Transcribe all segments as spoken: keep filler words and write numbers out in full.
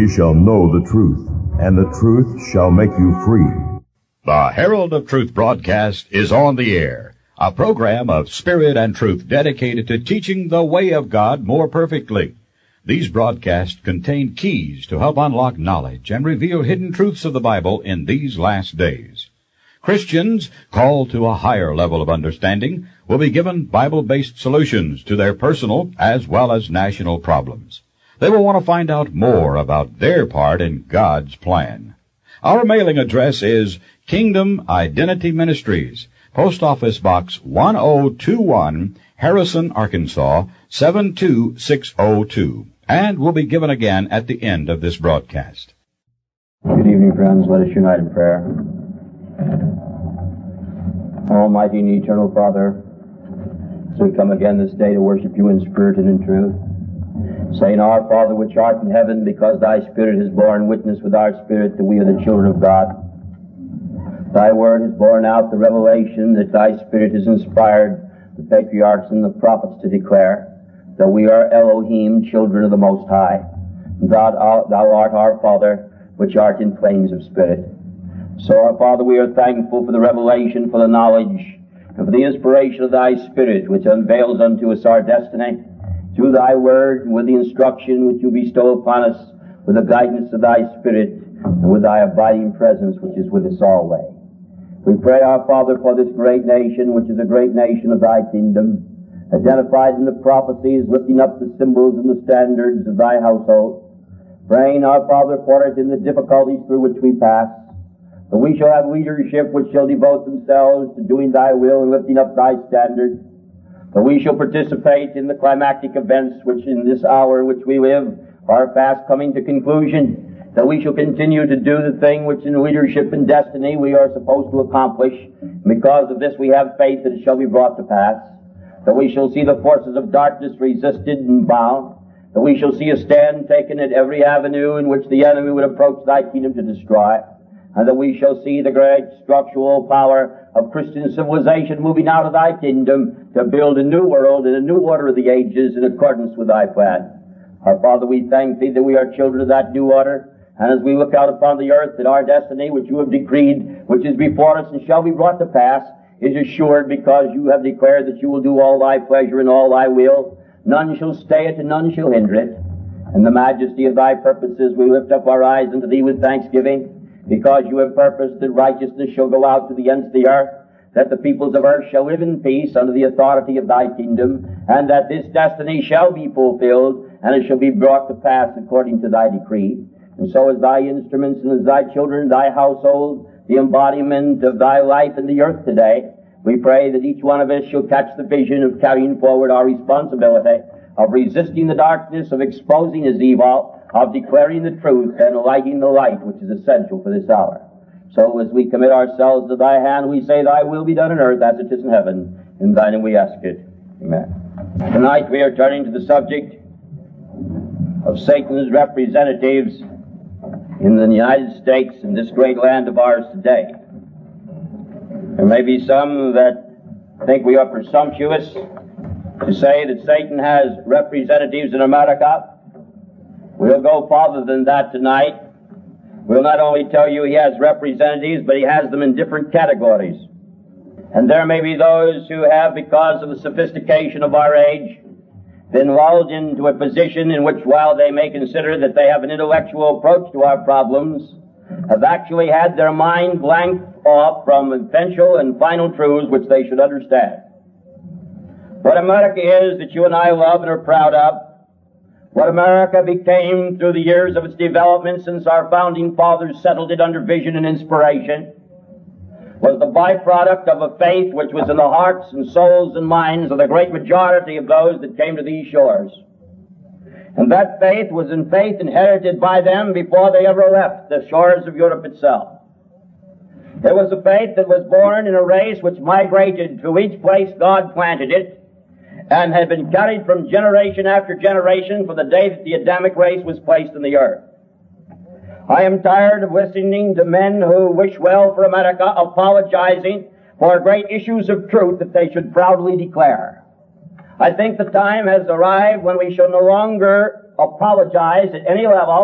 ye shall know the truth, and the truth shall make you free. The Herald of Truth broadcast is on the air, a program of spirit and truth dedicated to teaching the way of God more perfectly. These broadcasts contain keys to help unlock knowledge and reveal hidden truths of the Bible in these last days. Christians called to a higher level of understanding will be given Bible-based solutions to their personal as well as national problems. They will want to find out more about their part in God's plan. Our mailing address is Kingdom Identity Ministries, Post Office Box one oh two one, Harrison, Arkansas, seven two six oh two, and will be given again at the end of this broadcast. Good evening, friends. Let us unite in prayer. Almighty and eternal Father, as we come again this day to worship you in spirit and in truth, saying, Our Father which art in heaven, because thy Spirit has borne witness with our spirit that we are the children of God. Thy word has borne out the revelation that thy Spirit has inspired the patriarchs and the prophets to declare that we are Elohim, children of the Most High. Thou, thou art our Father, which art in flames of spirit. So, our Father, we are thankful for the revelation, for the knowledge, and for the inspiration of thy Spirit, which unveils unto us our destiny, through thy word, and with the instruction which you bestow upon us, with the guidance of thy Spirit, and with thy abiding presence, which is with us always. We pray, our Father, for this great nation, which is a great nation of thy kingdom, identified in the prophecies, lifting up the symbols and the standards of thy household. Praying, our Father, for it in the difficulties through which we pass, that we shall have leadership which shall devote themselves to doing thy will and lifting up thy standards, that we shall participate in the climactic events which in this hour in which we live are fast coming to conclusion, that we shall continue to do the thing which in leadership and destiny we are supposed to accomplish. Because of this we have faith that it shall be brought to pass, that we shall see the forces of darkness resisted and bound, that we shall see a stand taken at every avenue in which the enemy would approach thy kingdom to destroy, and that we shall see the great structural power of Christian civilization moving out of thy kingdom to build a new world and a new order of the ages in accordance with thy plan. Our Father, we thank thee that we are children of that new order, and as we look out upon the earth, that our destiny, which you have decreed, which is before us and shall be brought to pass, is assured, because you have declared that you will do all thy pleasure and all thy will. None shall stay it and none shall hinder it. In the majesty of thy purposes we lift up our eyes unto thee with thanksgiving, because you have purposed that righteousness shall go out to the ends of the earth, that the peoples of earth shall live in peace under the authority of thy kingdom, and that this destiny shall be fulfilled, and it shall be brought to pass according to thy decree. And so as thy instruments and as thy children, thy household, the embodiment of thy life in the earth today, we pray that each one of us shall catch the vision of carrying forward our responsibility, of resisting the darkness, of exposing his evil, of declaring the truth and lighting the light, which is essential for this hour. So as we commit ourselves to thy hand, we say, thy will be done on earth as it is in heaven. In thy name we ask it. Amen. Tonight we are turning to the subject of Satan's representatives in the United States, in this great land of ours today. There may be some that think we are presumptuous to say that Satan has representatives in America. We'll go farther than that tonight. We'll not only tell you he has representatives, but he has them in different categories. And there may be those who have, because of the sophistication of our age, been lulled into a position in which, while they may consider that they have an intellectual approach to our problems, have actually had their mind blanked off from essential and final truths which they should understand. What America is that you and I love and are proud of, what America became through the years of its development since our founding fathers settled it under vision and inspiration, was the byproduct of a faith which was in the hearts and souls and minds of the great majority of those that came to these shores. And that faith was in faith inherited by them before they ever left the shores of Europe itself. It was a faith that was born in a race which migrated to each place God planted it, and had been carried from generation after generation from the day that the Adamic race was placed in the earth. I am tired of listening to men who wish well for America apologizing for great issues of truth that they should proudly declare. I think the time has arrived when we shall no longer apologize at any level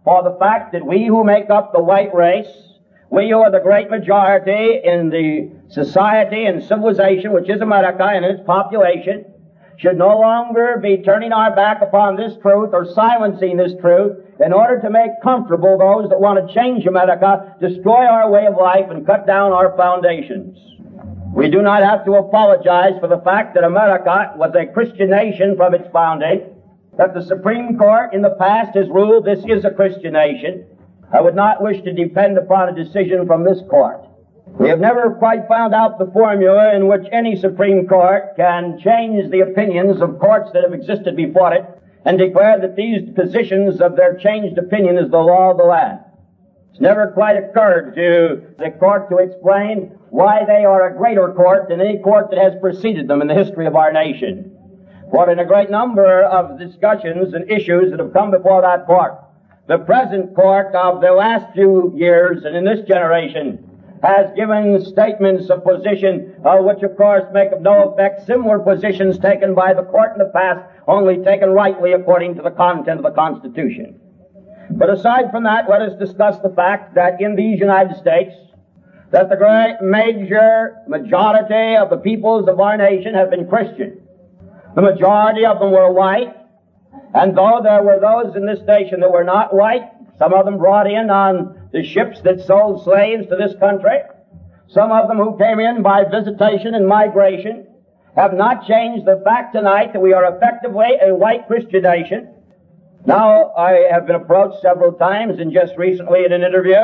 for the fact that we who make up the white race, we who are the great majority in the society and civilization which is America and its population, should no longer be turning our back upon this truth or silencing this truth in order to make comfortable those that want to change America, destroy our way of life, and cut down our foundations. We do not have to apologize for the fact that America was a Christian nation from its founding, that the Supreme Court in the past has ruled this is a Christian nation. I would not wish to depend upon a decision from this court. We have never quite found out the formula in which any Supreme Court can change the opinions of courts that have existed before it and declare that these positions of their changed opinion is the law of the land. It's never quite occurred to the court to explain why they are a greater court than any court that has preceded them in the history of our nation. For in a great number of discussions and issues that have come before that court, the present court of the last few years and in this generation has given statements of position, uh, which of course make of no effect similar positions taken by the court in the past, only taken rightly according to the content of the Constitution. But aside from that, let us discuss the fact that in these United States, that the great major majority of the peoples of our nation have been Christian. The majority of them were white, and though there were those in this nation that were not white, some of them brought in on the ships that sold slaves to this country, some of them who came in by visitation and migration, have not changed the fact tonight that we are effectively a white Christian nation. Now, I have been approached several times, and just recently in an interview,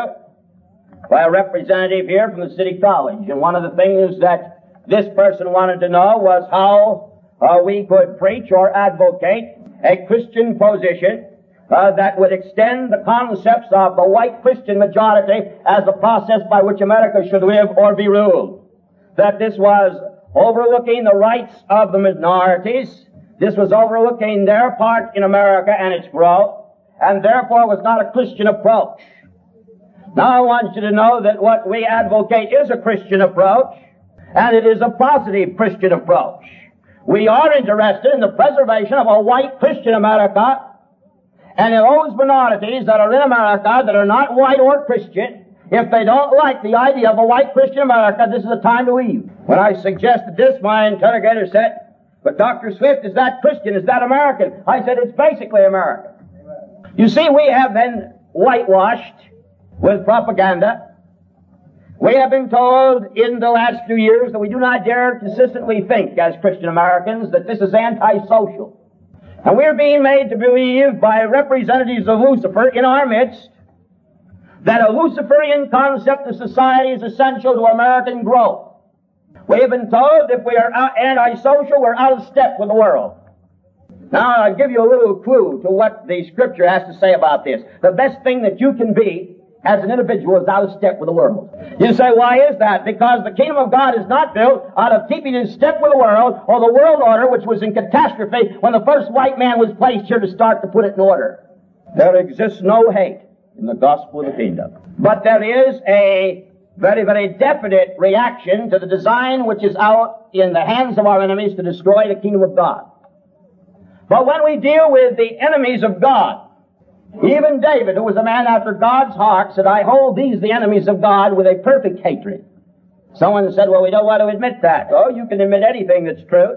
by a representative here from the City College. And one of the things that this person wanted to know was how uh, we could preach or advocate a Christian position uh, that would extend the concepts of the white Christian majority as the process by which America should live or be ruled. That this was overlooking the rights of the minorities. This was overlooking their part in America and its growth, and therefore was not a Christian approach. Now I want you to know that what we advocate is a Christian approach, and it is a positive Christian approach. We are interested in the preservation of a white Christian America, and in those minorities that are in America that are not white or Christian, if they don't like the idea of a white Christian America, this is the time to leave. When I suggested this, my interrogator said, "But Doctor Swift, is that Christian? Is that American?" I said, "It's basically American." You see, we have been whitewashed with propaganda. We have been told in the last few years that we do not dare consistently think as Christian Americans that this is antisocial. And we're being made to believe by representatives of Lucifer in our midst that a Luciferian concept of society is essential to American growth. We have been told if we are antisocial, we're out of step with the world. Now, I'll give you a little clue to what the Scripture has to say about this. The best thing that you can be as an individual is out of step with the world. You say, why is that? Because the kingdom of God is not built out of keeping in step with the world or the world order, which was in catastrophe when the first white man was placed here to start to put it in order. There exists no hate in the gospel of the kingdom. But there is a very, very definite reaction to the design which is out in the hands of our enemies to destroy the kingdom of God. But when we deal with the enemies of God, even David, who was a man after God's heart, said, "I hold these, the enemies of God, with a perfect hatred." Someone said, "Well, we don't want to admit that." Oh, you can admit anything that's true.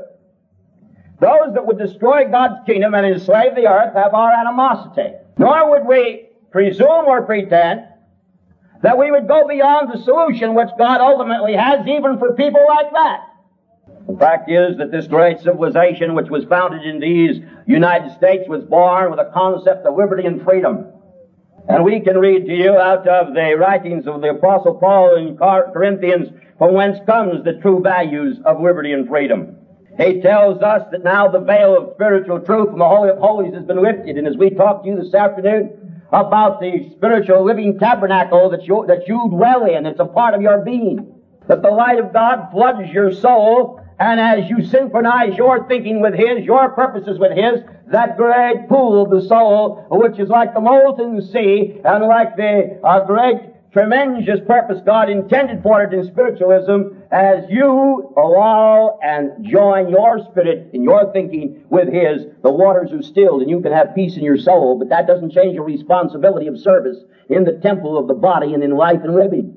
Those that would destroy God's kingdom and enslave the earth have our animosity. Nor would we presume or pretend that we would go beyond the solution which God ultimately has even for people like that. The fact is that this great civilization which was founded in these United States was born with a concept of liberty and freedom. And we can read to you out of the writings of the Apostle Paul in Corinthians from whence comes the true values of liberty and freedom. He tells us that now the veil of spiritual truth from the Holy of Holies has been lifted. And as we talk to you this afternoon about the spiritual living tabernacle that you, that you dwell in, it's a part of your being, that the light of God floods your soul. And as you synchronize your thinking with His, your purposes with His, that great pool of the soul, which is like the molten sea and like the uh, great tremendous purpose God intended for it in spiritualism as you allow and join your spirit and your thinking with His. The waters are stilled and you can have peace in your soul, but that doesn't change your responsibility of service in the temple of the body and in life and living.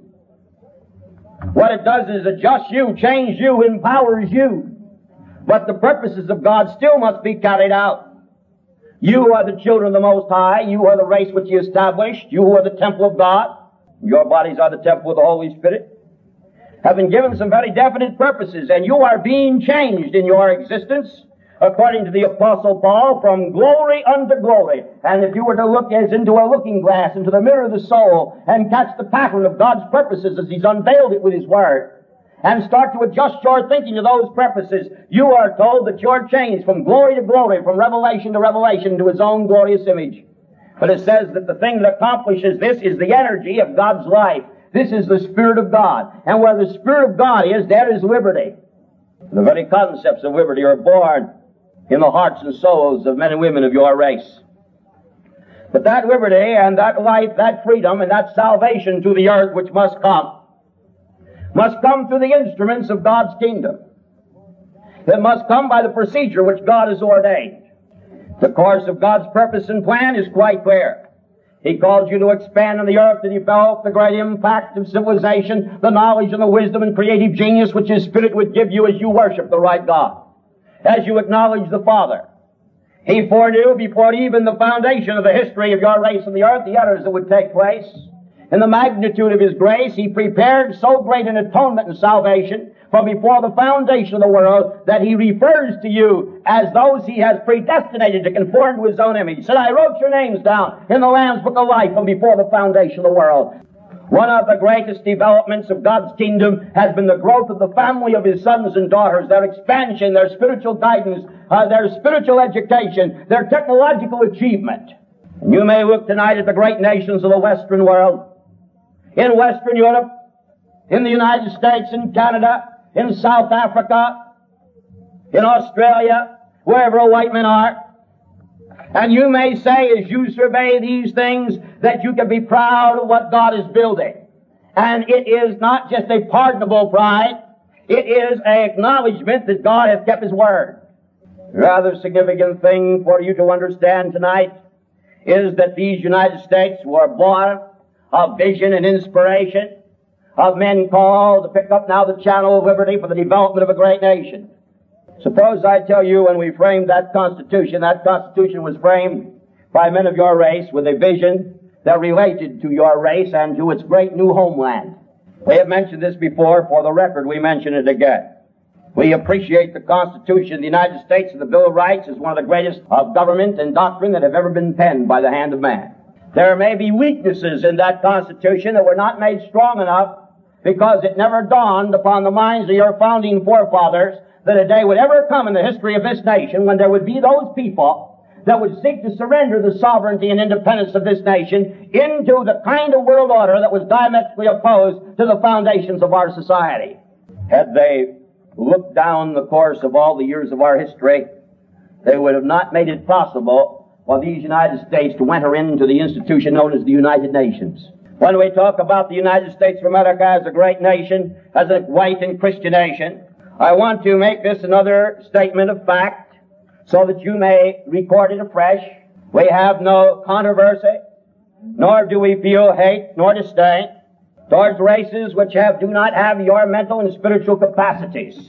What it does is adjust you, change you, empowers you. But the purposes of God still must be carried out. You are the children of the Most High. You are the race which He established. You are the temple of God. Your bodies are the temple of the Holy Spirit. Have been given some very definite purposes, and you are being changed in your existence, according to the Apostle Paul, from glory unto glory. And if you were to look as into a looking glass, into the mirror of the soul, and catch the pattern of God's purposes as He's unveiled it with His Word, and start to adjust your thinking to those purposes, you are told that you're changed from glory to glory, from revelation to revelation, to His own glorious image. But it says that the thing that accomplishes this is the energy of God's life. This is the Spirit of God. And where the Spirit of God is, there is liberty. The very concepts of liberty are born in the hearts and souls of men and women of your race. But that liberty and that life, that freedom and that salvation to the earth which must come, must come through the instruments of God's kingdom. It must come by the procedure which God has ordained. The course of God's purpose and plan is quite clear. He calls you to expand on the earth to develop the great impact of civilization, the knowledge and the wisdom and creative genius which His Spirit would give you as you worship the right God, as you acknowledge the Father. He foreknew before even the foundation of the history of your race on the earth the errors that would take place. In the magnitude of His grace, He prepared so great an atonement and salvation from before the foundation of the world that He refers to you as those He has predestinated to conform to His own image. Said, I wrote your names down in the Lamb's Book of Life from before the foundation of the world. One of the greatest developments of God's kingdom has been the growth of the family of His sons and daughters, their expansion, their spiritual guidance, uh, their spiritual education, their technological achievement. And you may look tonight at the great nations of the Western world, in Western Europe, in the United States, in Canada, in South Africa, in Australia, wherever white men are. And you may say, as you survey these things, that you can be proud of what God is building. And it is not just a pardonable pride. It is an acknowledgement that God has kept His word. A rather significant thing for you to understand tonight is that these United States were born of vision and inspiration, of men called to pick up now the channel of liberty for the development of a great nation. Suppose I tell you when we framed that Constitution, that Constitution was framed by men of your race with a vision that related to your race and to its great new homeland. We have mentioned this before. For the record, we mention it again. We appreciate the Constitution of the United States and the Bill of Rights as one of the greatest of government and doctrine that have ever been penned by the hand of man. There may be weaknesses in that Constitution that were not made strong enough because it never dawned upon the minds of your founding forefathers that a day would ever come in the history of this nation when there would be those people that would seek to surrender the sovereignty and independence of this nation into the kind of world order that was diametrically opposed to the foundations of our society. Had they looked down the course of all the years of our history, they would have not made it possible for these United States to enter into the institution known as the United Nations. When we talk about the United States of America as a great nation, as a white and Christian nation, I want to make this another statement of fact so that you may record it afresh. We have no controversy, nor do we feel hate nor disdain towards races which have, do not have your mental and spiritual capacities,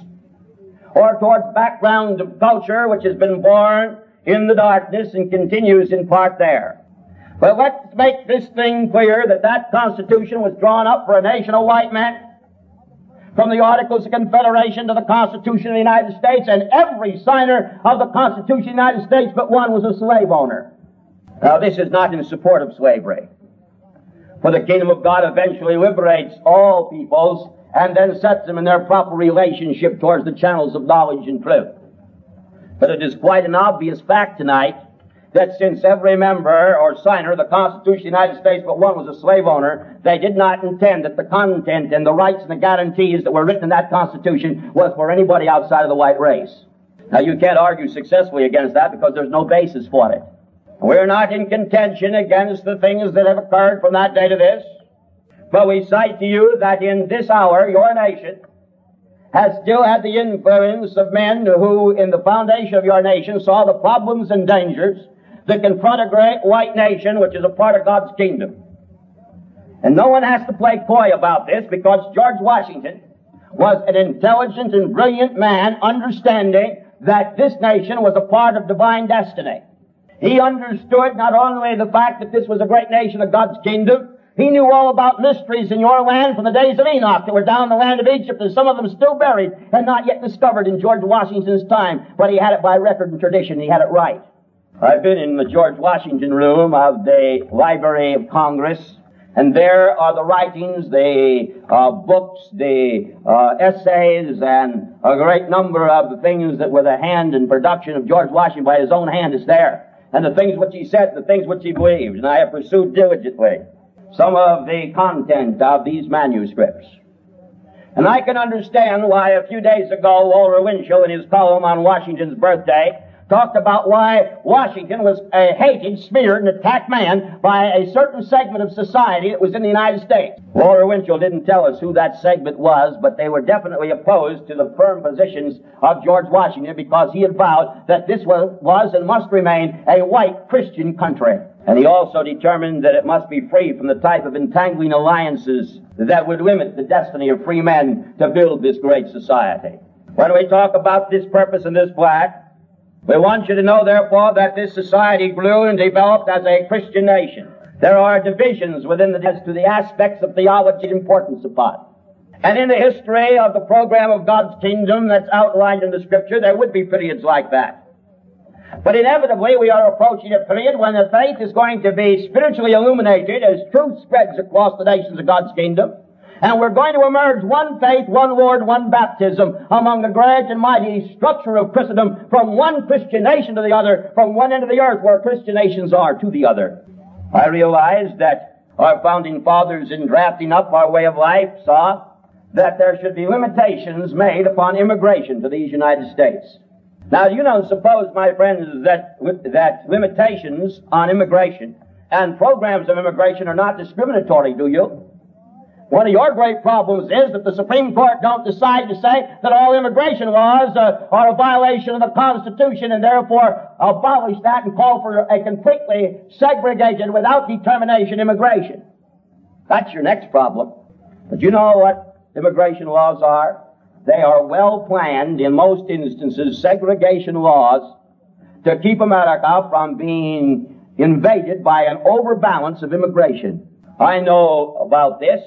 or towards backgrounds of culture which has been born in the darkness and continues in part there. But let's make this thing clear that that Constitution was drawn up for a nation of white men, from the Articles of Confederation to the Constitution of the United States, and every signer of the Constitution of the United States but one was a slave owner. Now this is not in support of slavery, for the kingdom of God eventually liberates all peoples and then sets them in their proper relationship towards the channels of knowledge and truth. But it is quite an obvious fact tonight that since every member or signer of the Constitution of the United States but one was a slave owner, they did not intend that the content and the rights and the guarantees that were written in that Constitution was for anybody outside of the white race. Now you can't argue successfully against that because there's no basis for it. We're not in contention against the things that have occurred from that day to this, But we cite to you that in this hour, your nation has still had the influence of men who, in the foundation of your nation, saw the problems and dangers that confront a great white nation, which is a part of God's kingdom. And no one has to play coy about this, because George Washington was an intelligent and brilliant man, understanding that this nation was a part of divine destiny. He understood not only the fact that this was a great nation of God's kingdom, he knew all about mysteries in your land from the days of Enoch that were down in the land of Egypt, and some of them still buried and not yet discovered in George Washington's time. But he had it by record and tradition. He had it right. I've been in the George Washington room of the Library of Congress, and there are the writings, the uh, books, the uh, essays, and a great number of the things that were the hand and production of George Washington by his own hand is there. And the things which he said, the things which he believed. And I have pursued diligently some of the content of these manuscripts. And I can understand why a few days ago Walter Winchell, in his column on Washington's birthday, talked about why Washington was a hated, smeared, and attacked man by a certain segment of society that was in the United States. Walter Winchell didn't tell us who that segment was, but they were definitely opposed to the firm positions of George Washington, because he had vowed that this was, was and must remain a white Christian country. And he also determined that it must be free from the type of entangling alliances that would limit the destiny of free men to build this great society. When we talk about this purpose and this plaque, we want you to know, therefore, that this society grew and developed as a Christian nation. There are divisions within the, as to the aspects of theology importance upon. And in the history of the program of God's kingdom that's outlined in the Scripture, there would be periods like that. But inevitably, we are approaching a period when the faith is going to be spiritually illuminated as truth spreads across the nations of God's kingdom. And we're going to emerge one faith, one Lord, one baptism among the great and mighty structure of Christendom, from one Christian nation to the other, from one end of the earth where Christian nations are to the other. I realize that our founding fathers, in drafting up our way of life, saw that there should be limitations made upon immigration to these United States. Now, you don't suppose, my friends, that, that limitations on immigration and programs of immigration are not discriminatory, do you? One of your great problems is that the Supreme Court don't decide to say that all immigration laws uh, are a violation of the Constitution, and therefore abolish that and call for a completely segregated, without determination immigration. That's your next problem. But you know what immigration laws are? They are well planned, in most instances, segregation laws to keep America from being invaded by an overbalance of immigration. I know about this.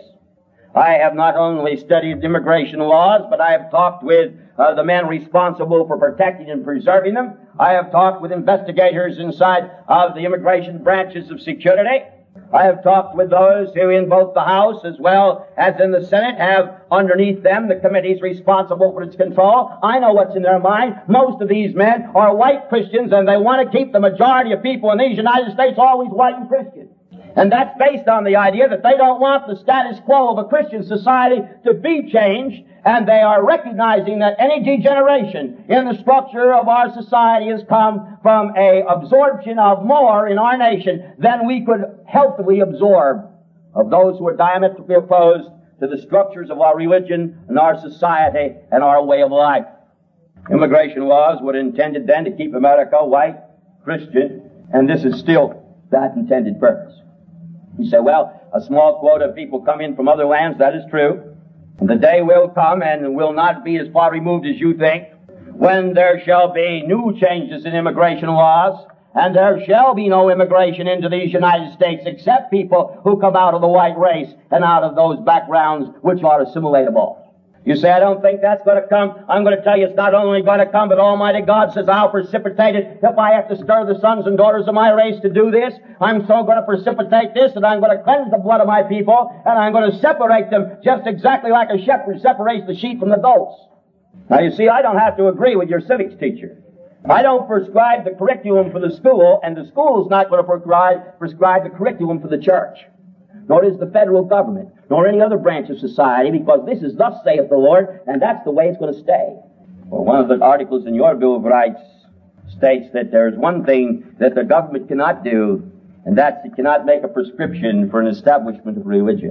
I have not only studied immigration laws, but I have talked with uh, the men responsible for protecting and preserving them. I have talked with investigators inside of the immigration branches of security. I have talked with those who in both the House as well as in the Senate have underneath them the committees responsible for its control. I know what's in their mind. Most of these men are white Christians, and they want to keep the majority of people in these United States always white and Christian. And that's based on the idea that they don't want the status quo of a Christian society to be changed, and they are recognizing that any degeneration in the structure of our society has come from a absorption of more in our nation than we could healthily absorb of those who are diametrically opposed to the structures of our religion and our society and our way of life. Immigration laws were intended then to keep America white, Christian, and this is still that intended purpose. You say, well, a small quota of people come in from other lands. That is true. And the day will come, and will not be as far removed as you think, when there shall be new changes in immigration laws, and there shall be no immigration into these United States except people who come out of the white race and out of those backgrounds which are assimilatable. You say, I don't think that's going to come. I'm going to tell you it's not only going to come, but Almighty God says, I'll precipitate it. If I have to stir the sons and daughters of my race to do this, I'm so going to precipitate this that I'm going to cleanse the blood of my people, and I'm going to separate them just exactly like a shepherd separates the sheep from the goats. Now, you see, I don't have to agree with your civics teacher. I don't prescribe the curriculum for the school, and the school's not going to prescribe, prescribe the curriculum for the church. Nor is the federal government, nor any other branch of society, because this is thus saith the Lord, and that's the way it's going to stay. Well, one of the articles in your Bill of Rights states that there's one thing that the government cannot do, and that's it cannot make a prescription for an establishment of religion.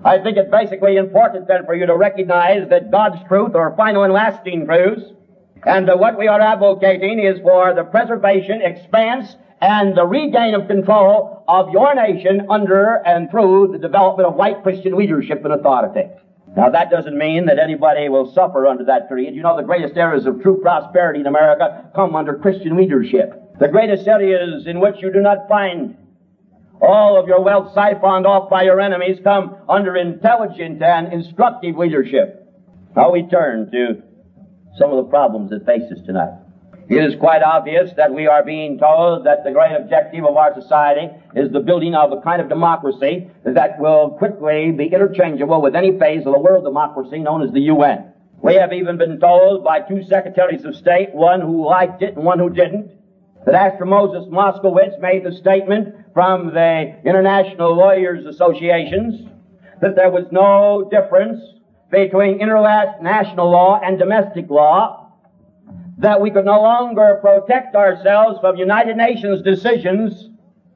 I think it's basically important then for you to recognize that God's truth, or final and lasting truths, and uh, what we are advocating is for the preservation, expanse, and the regain of control of your nation under and through the development of white Christian leadership and authority. Now, that doesn't mean that anybody will suffer under that creed. You know, the greatest areas of true prosperity in America come under Christian leadership. The greatest areas in which you do not find all of your wealth siphoned off by your enemies come under intelligent and instructive leadership. Now we turn to some of the problems that face us tonight. It is quite obvious that we are being told that the great objective of our society is the building of a kind of democracy that will quickly be interchangeable with any phase of the world democracy known as the U N. We have even been told by two secretaries of state, one who liked it and one who didn't, that after Moses Moskowitz made the statement from the International Lawyers Associations that there was no difference between international law and domestic law, that we could no longer protect ourselves from United Nations decisions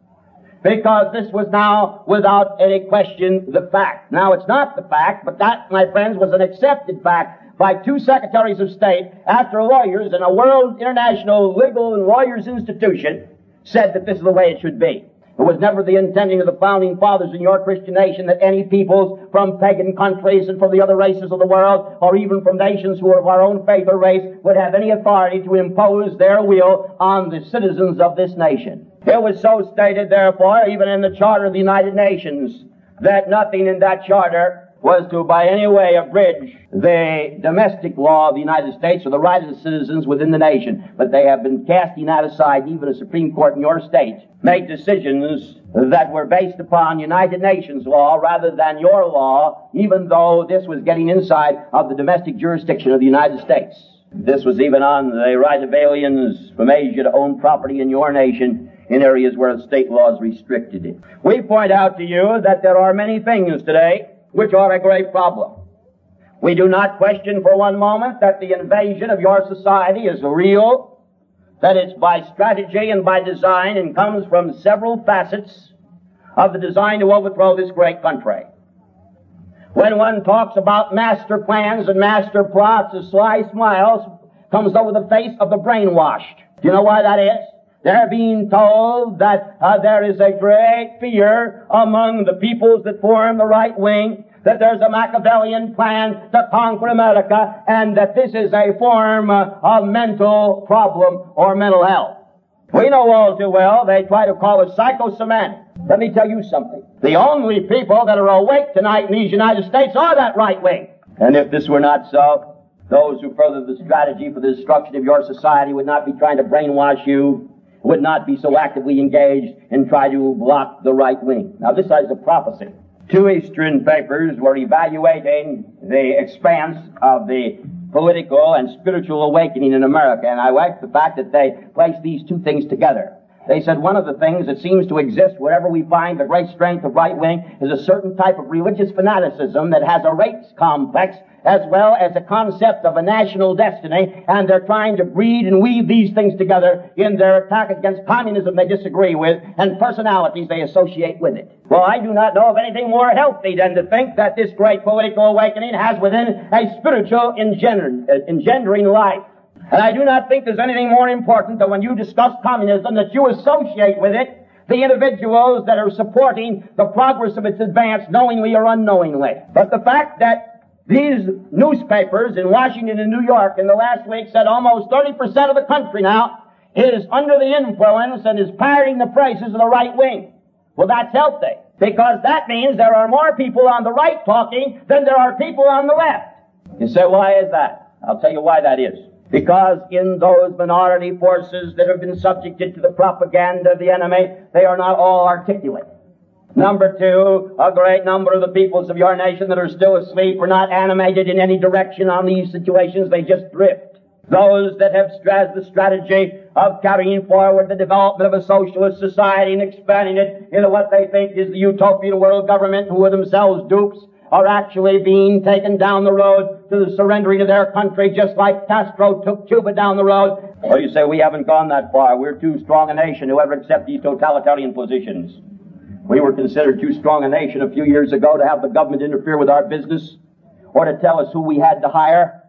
because this was now, without any question, the fact. Now, it's not the fact, but that, my friends, was an accepted fact by two secretaries of state after lawyers in a world international legal and lawyers institution said that this is the way it should be. It was never the intending of the founding fathers in your Christian nation that any peoples from pagan countries and from the other races of the world, or even from nations who are of our own faith or race, would have any authority to impose their will on the citizens of this nation. It was so stated, therefore, even in the Charter of the United Nations, that nothing in that charter was to by any way abridge the domestic law of the United States or the right of the citizens within the nation. But they have been casting that aside. Even the Supreme Court in your state made decisions that were based upon United Nations law rather than your law, even though this was getting inside of the domestic jurisdiction of the United States. This was even on the right of aliens from Asia to own property in your nation in areas where the state laws restricted it. We point out to you that there are many things today which are a great problem. We do not question for one moment that the invasion of your society is real, that it's by strategy and by design and comes from several facets of the design to overthrow this great country. When one talks about master plans and master plots, a sly smile comes over the face of the brainwashed. Do you know why that is? They're being told that uh, there is a great fear among the peoples that form the right wing, that there's a Machiavellian plan to conquer America, and that this is a form uh, of mental problem or mental health. We know all too well they try to call it psychosomatic. Let me tell you something. The only people that are awake tonight in these United States are that right wing. And if this were not so, those who further the strategy for the destruction of your society would not be trying to brainwash you, would not be so actively engaged and try to block the right wing. Now, this is a prophecy. Two Eastern papers were evaluating the expanse of the political and spiritual awakening in America, and I like the fact that they placed these two things together. They said one of the things that seems to exist wherever we find the great strength of right wing is a certain type of religious fanaticism that has a race complex as well as a concept of a national destiny, and they're trying to breed and weave these things together in their attack against communism they disagree with and personalities they associate with it. Well, I do not know of anything more healthy than to think that this great political awakening has within a spiritual engender, uh, engendering life. And I do not think there's anything more important than when you discuss communism that you associate with it the individuals that are supporting the progress of its advance knowingly or unknowingly. But the fact that these newspapers in Washington and New York in the last week said almost thirty percent of the country now is under the influence and is parroting the praises of the right wing. Well, that's healthy, because that means there are more people on the right talking than there are people on the left. You say, why is that? I'll tell you why that is. Because in those minority forces that have been subjected to the propaganda of the enemy, they are not all articulate. Number two, a great number of the peoples of your nation that are still asleep are not animated in any direction on these situations. They just drift. Those that have strat- the strategy of carrying forward the development of a socialist society and expanding it into what they think is the utopian world government, who are themselves dupes, are actually being taken down the road to the surrendering of their country, just like Castro took Cuba down the road. Well, you say, we haven't gone that far. We're too strong a nation to ever accept these totalitarian positions. We were considered too strong a nation a few years ago to have the government interfere with our business, or to tell us who we had to hire,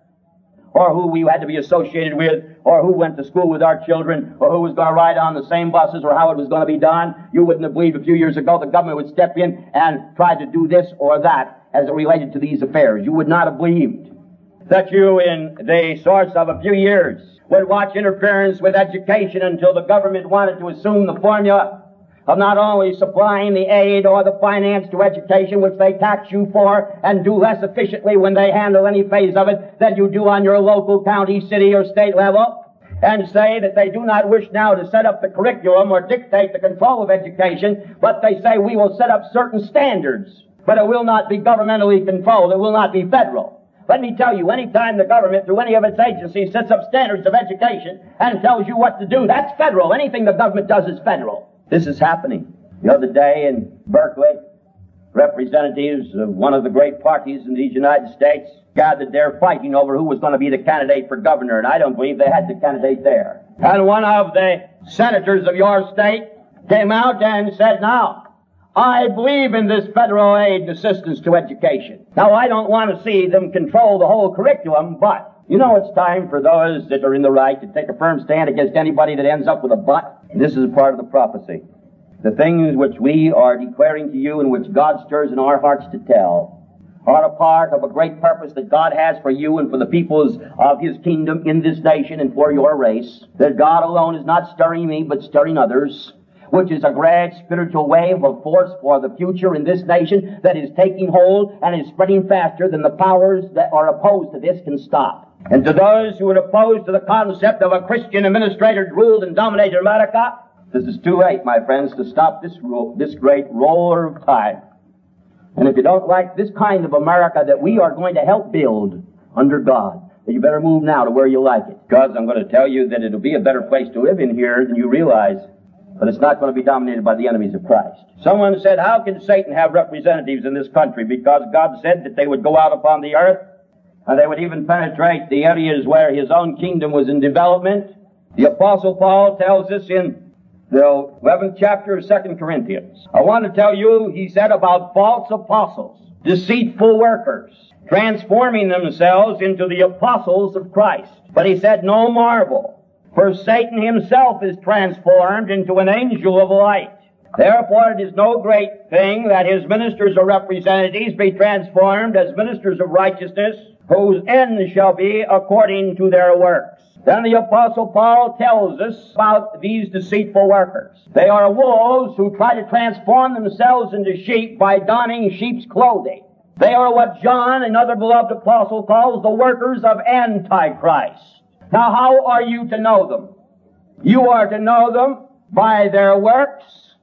or who we had to be associated with, or who went to school with our children, or who was going to ride on the same buses, or how it was going to be done. You wouldn't have believed a few years ago the government would step in and try to do this or that as it related to these affairs. You would not have believed that you, in the source of a few years, would watch interference with education until the government wanted to assume the formula of not only supplying the aid or the finance to education, which they tax you for, and do less efficiently when they handle any phase of it than you do on your local, county, city, or state level, and say that they do not wish now to set up the curriculum or dictate the control of education, but they say we will set up certain standards, but it will not be governmentally controlled, it will not be federal. Let me tell you, any time the government, through any of its agencies, sets up standards of education and tells you what to do, that's federal. Anything the government does is federal. This is happening. The other day in Berkeley, representatives of one of the great parties in these United States gathered there fighting over who was going to be the candidate for governor, and I don't believe they had the candidate there. And one of the senators of your state came out and said, now, I believe in this federal aid and assistance to education. Now, I don't want to see them control the whole curriculum, but you know it's time for those that are in the right to take a firm stand against anybody that ends up with a but. This is part of the prophecy. The things which we are declaring to you and which God stirs in our hearts to tell are a part of a great purpose that God has for you and for the peoples of His kingdom in this nation and for your race. That God alone is not stirring me, but stirring others, which is a great spiritual wave of force for the future in this nation that is taking hold and is spreading faster than the powers that are opposed to this can stop. And to those who are opposed to the concept of a Christian administrator ruled and dominated America, this is too late, my friends, to stop this rule, this great roller of time. And if you don't like this kind of America that we are going to help build under God, then you better move now to where you like it. Because I'm going to tell you that it'll be a better place to live in here than you realize. But it's not going to be dominated by the enemies of Christ. Someone said, how can Satan have representatives in this country? Because God said that they would go out upon the earth, and they would even penetrate the areas where His own kingdom was in development. The Apostle Paul tells us in the eleventh chapter of Second Corinthians. I want to tell you, he said, about false apostles, deceitful workers, transforming themselves into the apostles of Christ. But he said, no marvel, for Satan himself is transformed into an angel of light. Therefore it is no great thing that his ministers or representatives be transformed as ministers of righteousness, whose end shall be according to their works. Then the Apostle Paul tells us about these deceitful workers. They are wolves who try to transform themselves into sheep by donning sheep's clothing. They are what John, another beloved apostle, calls the workers of Antichrist. Now, how are you to know them? You are to know them by their works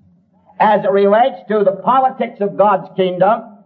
as it relates to the politics of God's kingdom,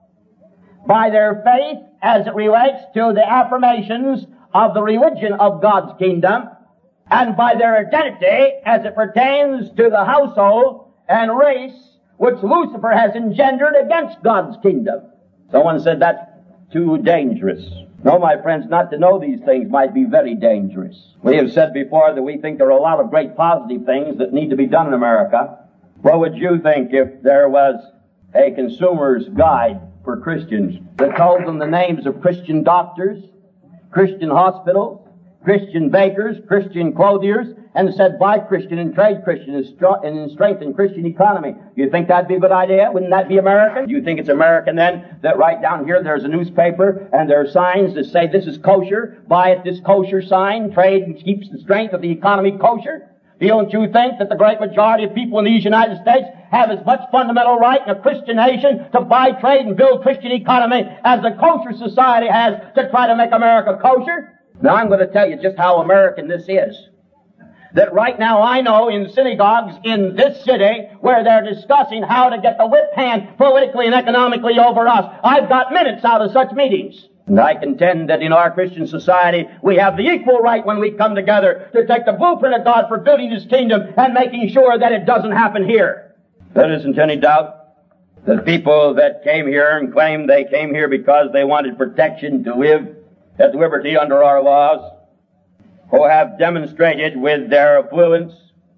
by their faith as it relates to the affirmations of the religion of God's kingdom, and by their identity as it pertains to the household and race which Lucifer has engendered against God's kingdom. Someone said that's too dangerous. No, my friends, not to know these things might be very dangerous. We have said before that we think there are a lot of great positive things that need to be done in America. What would you think if there was a consumer's guide for Christians that told them the names of Christian doctors, Christian hospitals, Christian bakers, Christian clothiers, and said buy Christian and trade Christian and strengthen Christian economy? You think that'd be a good idea? Wouldn't that be American? Do you think it's American then that right down here there's a newspaper and there are signs that say this is kosher, buy at this kosher sign, trade and keeps the strength of the economy kosher? Don't you think that the great majority of people in these United States have as much fundamental right in a Christian nation to buy, trade, and build Christian economy as the kosher society has to try to make America kosher? Now I'm going to tell you just how American this is. That right now I know in synagogues in this city where they're discussing how to get the whip hand politically and economically over us. I've got minutes out of such meetings. And I contend that in our Christian society, we have the equal right when we come together to take the blueprint of God for building His kingdom and making sure that it doesn't happen here. There isn't any doubt that people that came here and claimed they came here because they wanted protection to live at liberty under our laws, who have demonstrated with their affluence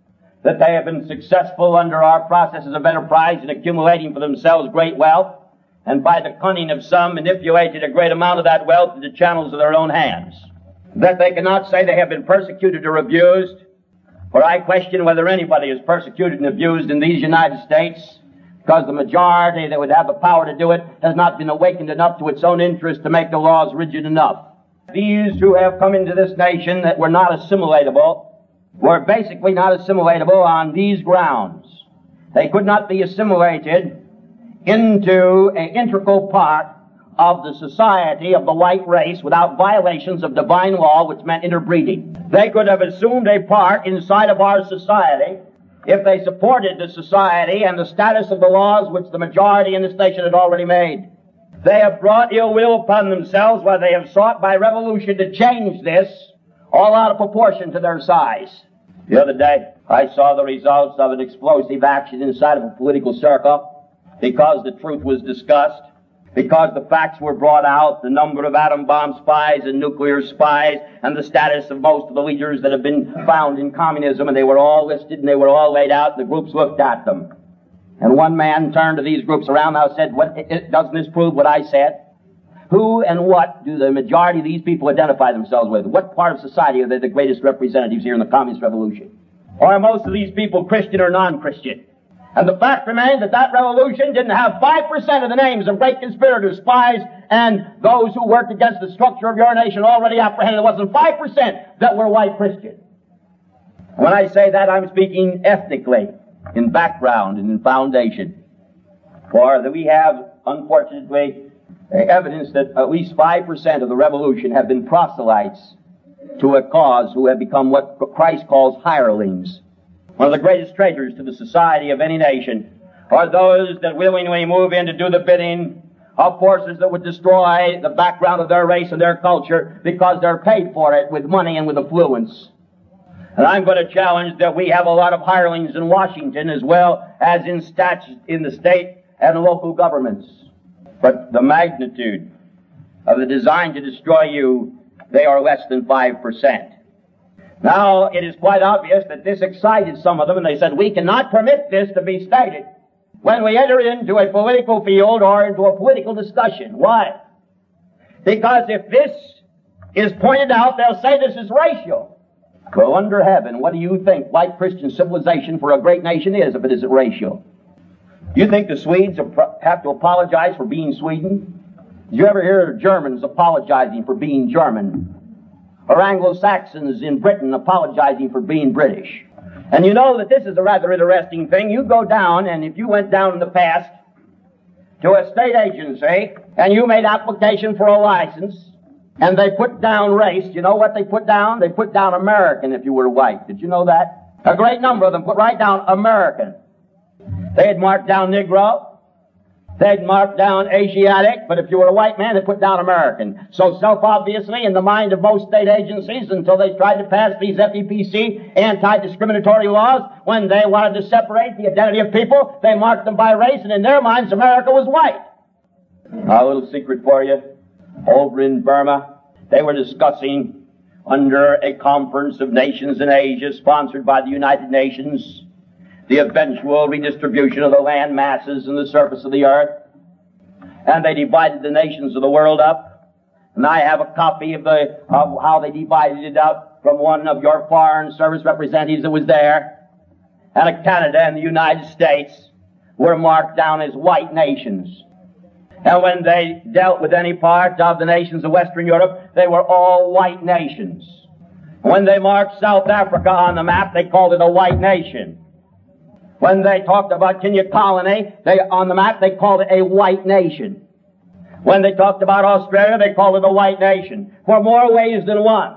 that they have been successful under our processes of enterprise in accumulating for themselves great wealth, and by the cunning of some manipulated a great amount of that wealth into channels of their own hands. That they cannot say they have been persecuted or abused, for I question whether anybody is persecuted and abused in these United States, because the majority that would have the power to do it has not been awakened enough to its own interest to make the laws rigid enough. These who have come into this nation that were not assimilatable were basically not assimilatable on these grounds. They could not be assimilated into an integral part of the society of the white race without violations of divine law, which meant interbreeding. They could have assumed a part inside of our society if they supported the society and the status of the laws which the majority in this nation had already made. They have brought ill will upon themselves while they have sought by revolution to change this, all out of proportion to their size. The other day, I saw the results of an explosive action inside of a political circle because the truth was discussed, because the facts were brought out, the number of atom bomb spies and nuclear spies, and the status of most of the leaders that have been found in communism, and they were all listed and they were all laid out, and the groups looked at them. And one man turned to these groups around and said, what, it, doesn't this prove what I said? Who and what do the majority of these people identify themselves with? What part of society are they the greatest representatives here in the communist revolution? Or are most of these people Christian or non-Christian? And the fact remains that that revolution didn't have five percent of the names of great conspirators, spies, and those who worked against the structure of your nation already apprehended. It wasn't five percent that were white Christian. When I say that, I'm speaking ethnically, in background and in foundation. For that we have, unfortunately, evidence that at least five percent of the revolution have been proselytes to a cause who have become what Christ calls hirelings. One of the greatest traitors to the society of any nation are those that willingly move in to do the bidding of forces that would destroy the background of their race and their culture because they're paid for it with money and with affluence. And I'm going to challenge that we have a lot of hirelings in Washington as well as in statutes in the state and local governments. But the magnitude of the design to destroy you, they are less than five percent. Now, it is quite obvious that this excited some of them, and they said, we cannot permit this to be stated when we enter into a political field or into a political discussion. Why? Because if this is pointed out, they'll say this is racial. Well, under heaven, what do you think white Christian civilization for a great nation is if it isn't racial? You think the Swedes have to apologize for being Sweden? Did you ever hear of Germans apologizing for being German? Or Anglo-Saxons in Britain apologizing for being British? And you know that this is a rather interesting thing. You go down, and if you went down in the past to a state agency, and you made application for a license, and they put down race, you know what they put down? They put down American if you were white. Did you know that? A great number of them put right down American. They'd mark down Negro. They'd mark down Asiatic, but if you were a white man, they put down American. So self-obviously, in the mind of most state agencies, until they tried to pass these F E P C anti-discriminatory laws, when they wanted to separate the identity of people, they marked them by race, and in their minds, America was white. A little secret for you. Over in Burma, they were discussing under a conference of nations in Asia sponsored by the United Nations the eventual redistribution of the land masses and the surface of the earth. And they divided the nations of the world up. And I have a copy of the of how they divided it up from one of your foreign service representatives that was there. And Canada and the United States were marked down as white nations. And when they dealt with any part of the nations of Western Europe, they were all white nations. When they marked South Africa on the map, they called it a white nation. When they talked about Kenya Colony, they, on the map, they called it a white nation. When they talked about Australia, they called it a white nation, for more ways than one.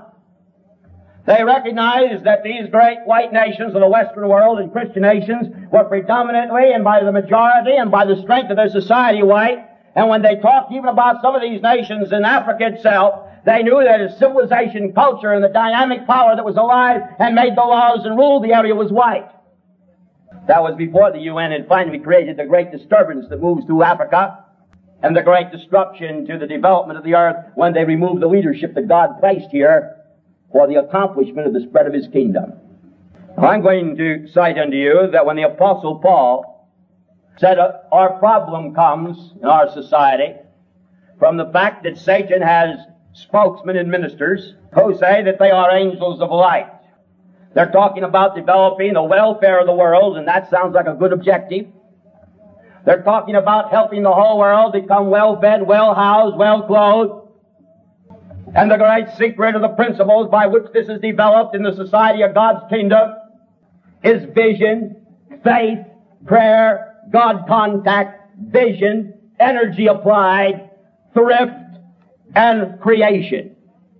They recognized that these great white nations of the Western world and Christian nations were predominantly and by the majority and by the strength of their society white. And when they talked even about some of these nations in Africa itself, they knew that its civilization, culture, and the dynamic power that was alive and made the laws and ruled the area was white. That was before the U N had finally created the great disturbance that moves through Africa and the great destruction to the development of the earth when they removed the leadership that God placed here for the accomplishment of the spread of His kingdom. I'm going to cite unto you that when the Apostle Paul said uh, our problem comes in our society from the fact that Satan has spokesmen and ministers who say that they are angels of light. They're talking about developing the welfare of the world, and that sounds like a good objective. They're talking about helping the whole world become well-fed, well-housed, well-clothed. And the great secret of the principles by which this is developed in the society of God's kingdom is vision, faith, prayer, God contact, vision, energy applied, thrift, and creation.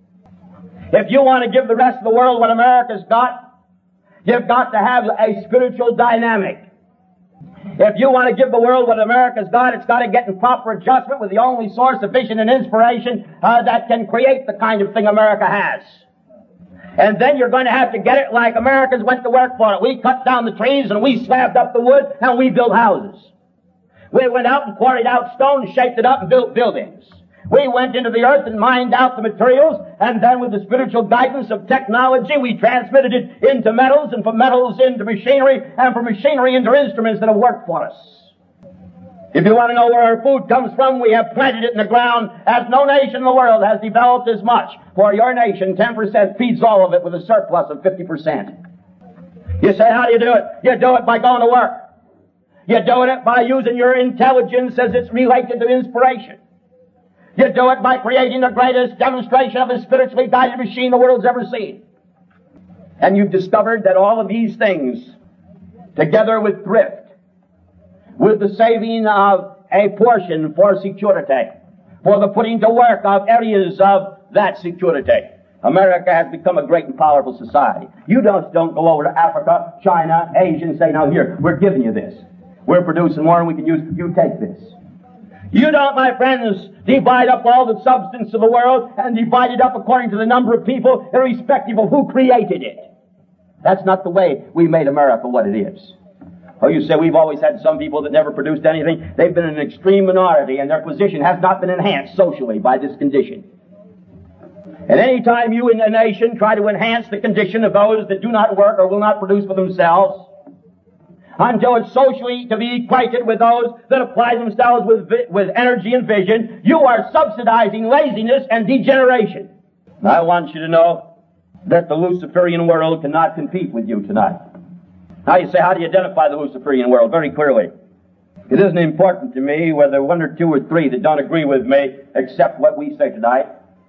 If you want to give the rest of the world what America's got, you've got to have a spiritual dynamic. If you want to give the world what America's got, it's got to get in proper adjustment with the only source of vision and inspiration uh, that can create the kind of thing America has. And then you're going to have to get it like Americans went to work for it. We cut down the trees and we slabbed up the wood and we built houses. We went out and quarried out stone, shaped it up and built buildings. We went into the earth and mined out the materials, and then with the spiritual guidance of technology, we transmitted it into metals, and from metals into machinery, and from machinery into instruments that have worked for us. If you want to know where our food comes from, we have planted it in the ground as no nation in the world has developed as much. For your nation, ten percent feeds all of it with a surplus of fifty percent. You say, how do you do it? You do it by going to work. You're doing it by using your intelligence as it's related to inspiration. You do it by creating the greatest demonstration of a spiritually guided machine the world's ever seen. And you've discovered that all of these things, together with thrift, with the saving of a portion for security, for the putting to work of areas of that security, America has become a great and powerful society. You just don't go over to Africa, China, Asia, and say, now here, we're giving you this. We're producing more and we can use, you take this. You don't, my friends, divide up all the substance of the world and divide it up according to the number of people, irrespective of who created it. That's not the way we made America what it is. Oh, you say we've always had some people that never produced anything. They've been an extreme minority, and their position has not been enhanced socially by this condition. And any time you in a nation try to enhance the condition of those that do not work or will not produce for themselves, until it's socially to be equated with those that apply themselves with vi- with energy and vision, you are subsidizing laziness and degeneration. I want you to know that the Luciferian world cannot compete with you tonight. Now you say, how do you identify the Luciferian world? Very clearly. It isn't important to me whether one or two or three that don't agree with me accept what we say tonight.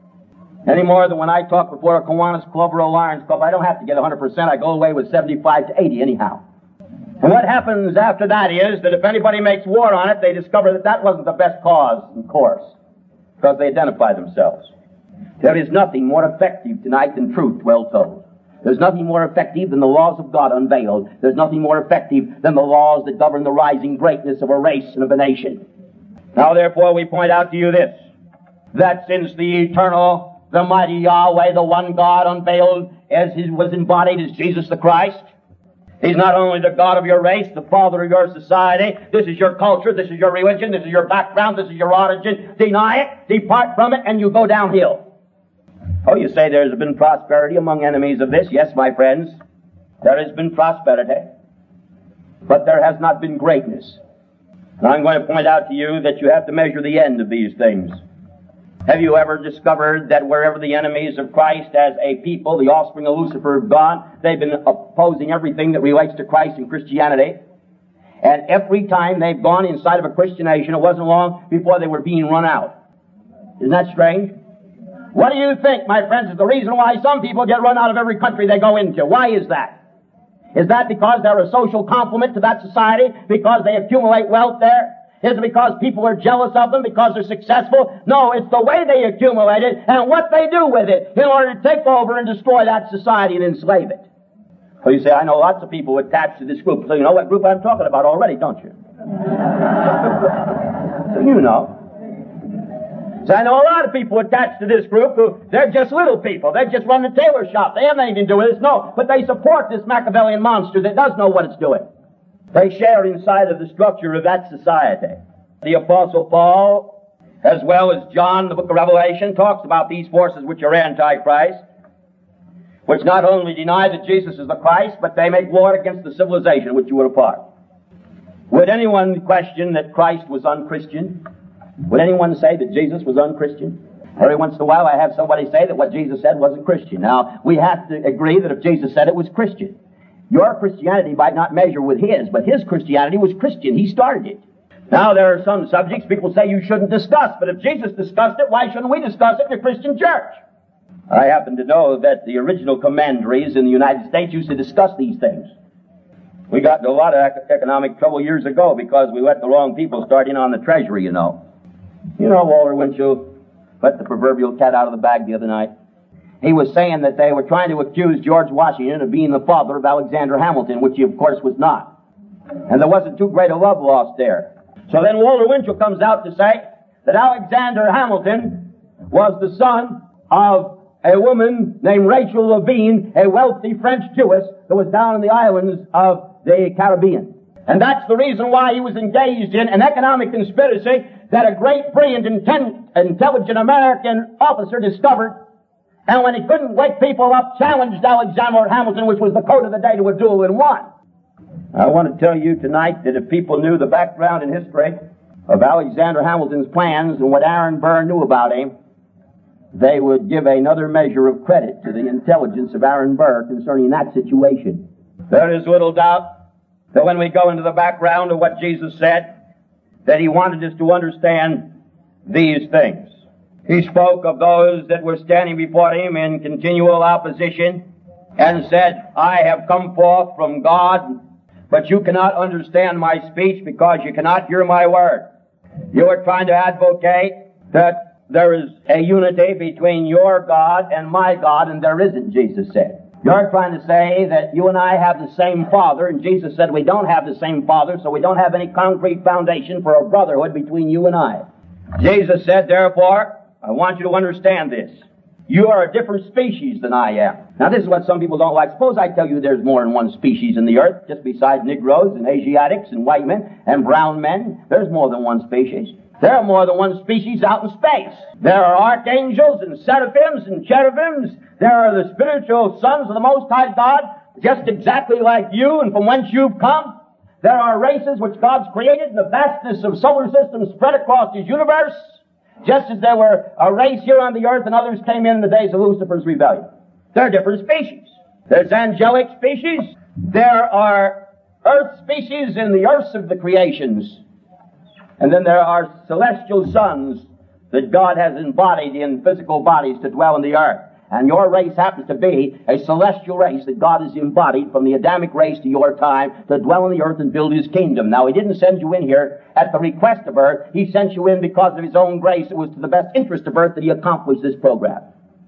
Any more than when I talk before a Kiwanis Club or a Lions Club, I don't have to get one hundred percent. I go away with seventy-five to eighty anyhow. And what happens after that is that if anybody makes war on it, they discover that that wasn't the best cause and course, because they identify themselves. There is nothing more effective tonight than truth well told. There's nothing more effective than the laws of God unveiled. There's nothing more effective than the laws that govern the rising greatness of a race and of a nation. Now therefore we point out to you this, that since the eternal, the mighty Yahweh, the one God unveiled as He was embodied as Jesus the Christ, He's not only the God of your race, the father of your society. This is your culture, this is your religion, this is your background, this is your origin. Deny it, depart from it, and you go downhill. Oh, you say there's been prosperity among enemies of this. Yes, my friends, there has been prosperity. But there has not been greatness. And I'm going to point out to you that you have to measure the end of these things. Have you ever discovered that wherever the enemies of Christ as a people, the offspring of Lucifer, have gone, they've been opposing everything that relates to Christ and Christianity? And every time they've gone inside of a Christian nation, it wasn't long before they were being run out. Isn't that strange? What do you think, my friends, is the reason why some people get run out of every country they go into? Why is that? Is that because they're a social complement to that society? Because they accumulate wealth there? Is it because people are jealous of them because they're successful? No, it's the way they accumulate it and what they do with it in order to take over and destroy that society and enslave it. So you say, I know lots of people attached to this group. So you know what group I'm talking about already, don't you? So you know. So I know a lot of people attached to this group who, they're just little people. They just run the tailor shop. They haven't anything to do with this, no. But they support this Machiavellian monster that does know what it's doing. They share inside of the structure of that society. The Apostle Paul, as well as John, the book of Revelation, talks about these forces which are antichrist. which not only deny that Jesus is the Christ, but they make war against the civilization which you were a part. Would anyone question that Christ was unchristian? Would anyone say that Jesus was unchristian? Every once in a while I have somebody say that what Jesus said wasn't Christian. Now, we have to agree that if Jesus said it was Christian. Your Christianity might not measure with his, but his Christianity was Christian. He started it. Now, there are some subjects people say you shouldn't discuss, but if Jesus discussed it, why shouldn't we discuss it in a Christian church? I happen to know that the original commanderies in the United States used to discuss these things. We got into a lot of economic trouble years ago because we let the wrong people start in on the treasury, you know. You know, Walter Winchell let the proverbial cat out of the bag the other night. He was saying that they were trying to accuse George Washington of being the father of Alexander Hamilton, which he, of course, was not. And there wasn't too great a love lost there. So then Walter Winchell comes out to say that Alexander Hamilton was the son of a woman named Rachel Levine, a wealthy French Jewess who was down in the islands of the Caribbean. And that's the reason why he was engaged in an economic conspiracy that a great, brilliant, inten- intelligent American officer discovered. And when he couldn't wake people up, challenged Alexander Hamilton, which was the code of the day, to a duel and won. I want to tell you tonight that if people knew the background and history of Alexander Hamilton's plans and what Aaron Burr knew about him, they would give another measure of credit to the intelligence of Aaron Burr concerning that situation. There is little doubt that when we go into the background of what Jesus said, that he wanted us to understand these things. He spoke of those that were standing before him in continual opposition and said, I have come forth from God, but you cannot understand my speech because you cannot hear my word. You are trying to advocate that there is a unity between your God and my God, and there isn't, Jesus said. You're trying to say that you and I have the same Father, and Jesus said we don't have the same Father, so we don't have any concrete foundation for a brotherhood between you and I. Jesus said, therefore, I want you to understand this. You are a different species than I am. Now, this is what some people don't like. Suppose I tell you there's more than one species in the earth, just besides Negroes and Asiatics and white men and brown men. There's more than one species. There are more than one species out in space. There are archangels and seraphims and cherubims. There are the spiritual sons of the Most High God, just exactly like you and from whence you've come. There are races which God's created in the vastness of solar systems spread across His universe, just as there were a race here on the earth and others came in in the days of Lucifer's rebellion. There are different species. There's angelic species. There are earth species in the earths of the creations. And then there are celestial sons that God has embodied in physical bodies to dwell in the earth. And your race happens to be a celestial race that God has embodied from the Adamic race to your time to dwell on the earth and build His kingdom. Now, He didn't send you in here at the request of earth. He sent you in because of His own grace. It was to the best interest of earth that He accomplished this program.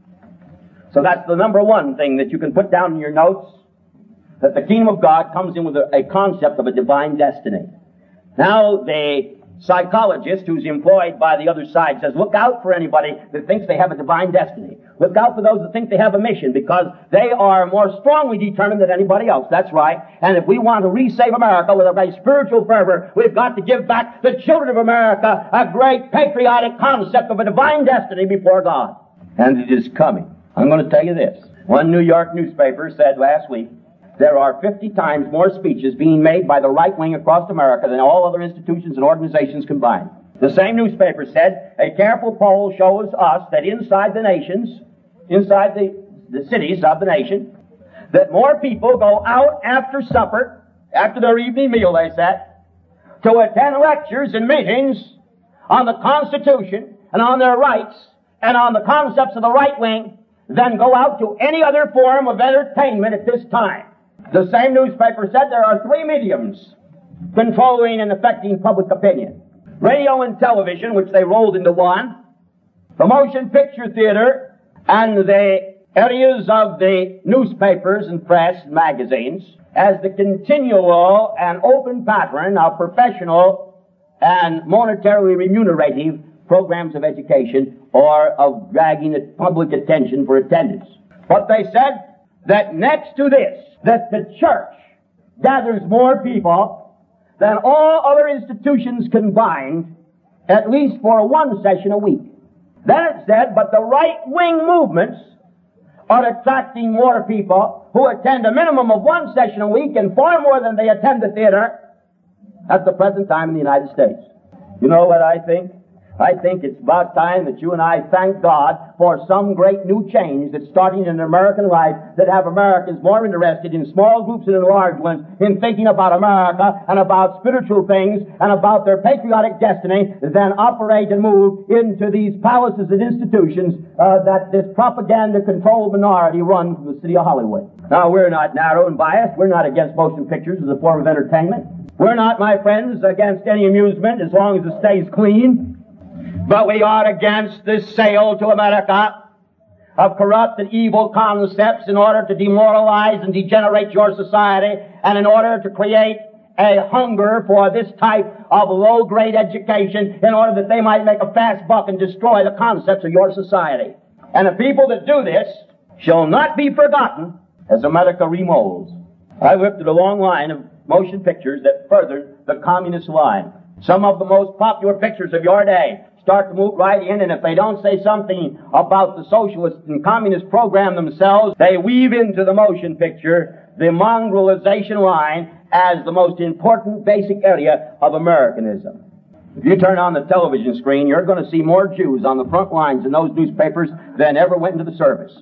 So that's the number one thing that you can put down in your notes, that the kingdom of God comes in with a, a concept of a divine destiny. Now, the psychologist who's employed by the other side says, look out for anybody that thinks they have a divine destiny. Look out for those that think they have a mission, because they are more strongly determined than anybody else. That's right. And if we want to resave America with a great spiritual fervor, we've got to give back the children of America a great patriotic concept of a divine destiny before God. And it is coming. I'm going to tell you this. One New York newspaper said last week, there are fifty times more speeches being made by the right wing across America than all other institutions and organizations combined. The same newspaper said, a careful poll shows us that inside the nations, inside the, the cities of the nation, that more people go out after supper, after their evening meal, they said, to attend lectures and meetings on the Constitution and on their rights and on the concepts of the right wing than go out to any other form of entertainment at this time. The same newspaper said there are three mediums controlling and affecting public opinion. Radio and television, which they rolled into one, the motion picture theater, and the areas of the newspapers and press and magazines as the continual and open pattern of professional and monetarily remunerative programs of education or of dragging public attention for attendance. But they said that next to this, that the church gathers more people than all other institutions combined, at least for one session a week. Then it said, but the right-wing movements are attracting more people who attend a minimum of one session a week and far more than they attend the theater at the present time in the United States. You know what I think? I think it's about time that you and I thank God for some great new change that's starting in American life that have Americans more interested in small groups and in large ones in thinking about America and about spiritual things and about their patriotic destiny than operate and move into these palaces and institutions uh, that this propaganda-controlled minority run from the city of Hollywood. Now, we're not narrow and biased. We're not against motion pictures as a form of entertainment. We're not, my friends, against any amusement as long as it stays clean. But we are against this sale to America of corrupt and evil concepts in order to demoralize and degenerate your society and in order to create a hunger for this type of low-grade education in order that they might make a fast buck and destroy the concepts of your society. And the people that do this shall not be forgotten as America remolds. I've looked at a long line of motion pictures that furthered the communist line. Some of the most popular pictures of your day start to move right in, and if they don't say something about the socialist and communist program themselves, they weave into the motion picture the mongrelization line as the most important basic area of Americanism. If you turn on the television screen, you're going to see more Jews on the front lines in those newspapers than ever went into the service.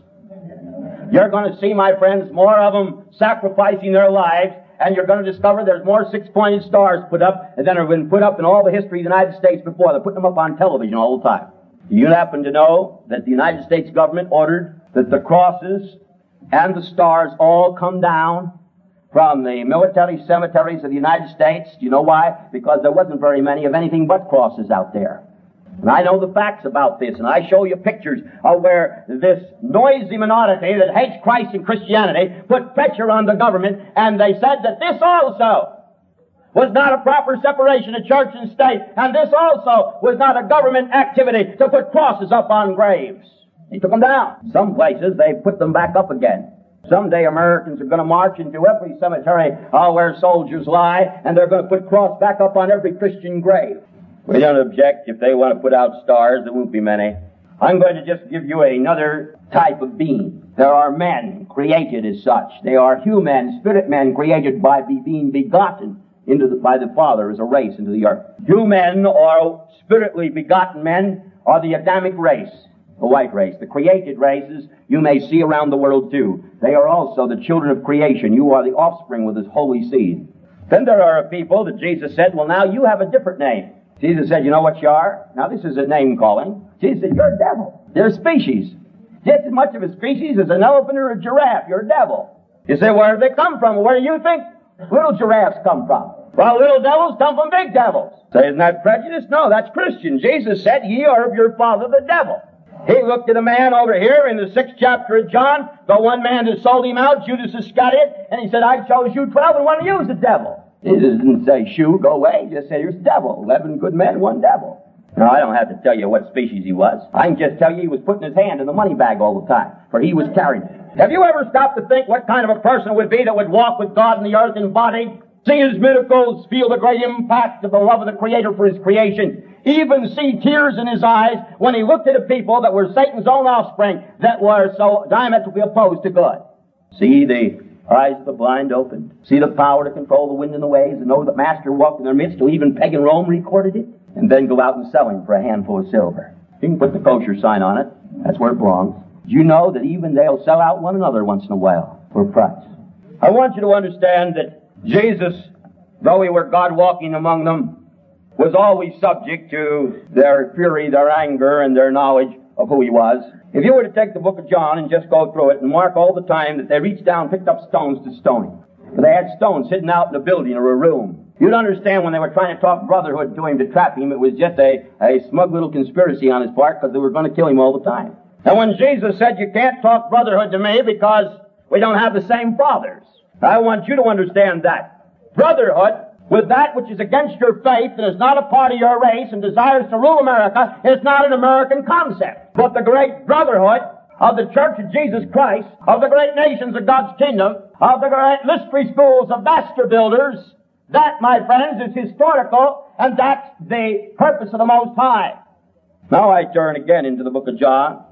You're going to see, my friends, more of them sacrificing their lives, and you're going to discover there's more six-pointed stars put up than have been put up in all the history of the United States before. They're putting them up on television all the time. Do you happen to know that the United States government ordered that the crosses and the stars all come down from the military cemeteries of the United States? Do you know why? Because there wasn't very many of anything but crosses out there. And I know the facts about this, and I show you pictures of where this noisy minority that hates Christ and Christianity put pressure on the government, and they said that this also was not a proper separation of church and state, and this also was not a government activity to put crosses up on graves. They took them down. Some places they put them back up again. Someday Americans are going to march into every cemetery uh, where soldiers lie, and they're going to put cross back up on every Christian grave. We don't object if they want to put out stars. There won't be many. I'm going to just give you another type of being. There are men created as such. They are human, spirit men created by be, being begotten into the, by the Father as a race into the earth. Human or spiritly begotten men are the Adamic race, the white race. The created races you may see around the world too. They are also the children of creation. You are the offspring with His holy seed. Then there are people that Jesus said, well, now you have a different name. Jesus said, you know what you are? Now this is a name calling. Jesus said, you're a devil. You're a species. Just as much of a species as an elephant or a giraffe. You're a devil. You say, where do they come from? Where do you think little giraffes come from? Well, little devils come from big devils. Say, isn't that prejudice? No, that's Christian. Jesus said, ye are of your father the devil. He looked at a man over here in the sixth chapter of John, the one man that sold him out, Judas Iscariot, and he said, I chose you twelve, and one of you is the devil. He didn't say, shoo, go away. He just said, here's the devil. Eleven good men, one devil. Now, I don't have to tell you what species he was. I can just tell you he was putting his hand in the money bag all the time, for he was carrying it. Have you ever stopped to think what kind of a person it would be that would walk with God in the earth embodied, see His miracles, feel the great impact of the love of the Creator for His creation, even see tears in his eyes when he looked at a people that were Satan's own offspring that were so diametrically opposed to God? See the eyes of the blind opened. See the power to control the wind and the waves and know that Master walked in their midst till even pagan Rome recorded it. And then go out and sell him for a handful of silver. You can put the kosher sign on it. That's where it belongs. Do you know that even they'll sell out one another once in a while for a price? I want you to understand that Jesus, though He were God walking among them, was always subject to their fury, their anger, and their knowledge of who He was. If you were to take the book of John and just go through it and mark all the time that they reached down and picked up stones to stone Him. But they had stones hidden out in a building or a room. You'd understand when they were trying to talk brotherhood to him to trap him, it was just a, a smug little conspiracy on his part because they were going to kill him all the time. And when Jesus said, you can't talk brotherhood to me because we don't have the same fathers, I want you to understand that. Brotherhood with that which is against your faith and is not a part of your race and desires to rule America is not an American concept. But the great brotherhood of the Church of Jesus Christ, of the great nations of God's kingdom, of the great mystery schools of master builders, that, my friends, is historical, and that's the purpose of the Most High. Now I turn again into the book of John,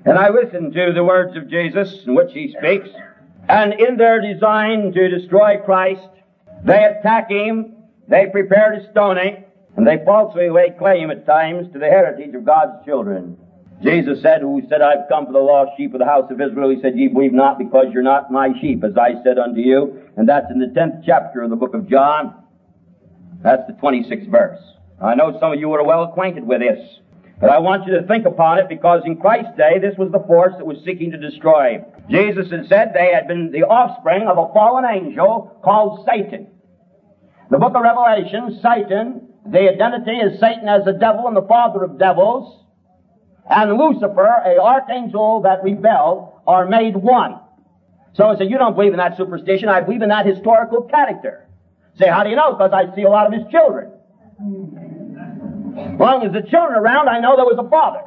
And I listen to the words of Jesus in which he speaks. And in their design to destroy Christ, they attack him, they prepare to stone him, and they falsely lay claim at times to the heritage of God's children. Jesus said, who said, I've come for the lost sheep of the house of Israel. He said, ye believe not because you're not my sheep, as I said unto you. And that's in the tenth chapter of the book of John. That's the twenty-sixth verse. I know some of you are well acquainted with this, but I want you to think upon it, because in Christ's day, this was the force that was seeking to destroy him. Jesus had said they had been the offspring of a fallen angel called Satan. The book of Revelation, Satan, the identity is Satan as the devil and the father of devils, and Lucifer, a archangel that rebelled, are made one. So I said, you don't believe in that superstition. I believe in that historical character. Say, how do you know? Because I see a lot of his children. As long as the children are around, I know there was a father.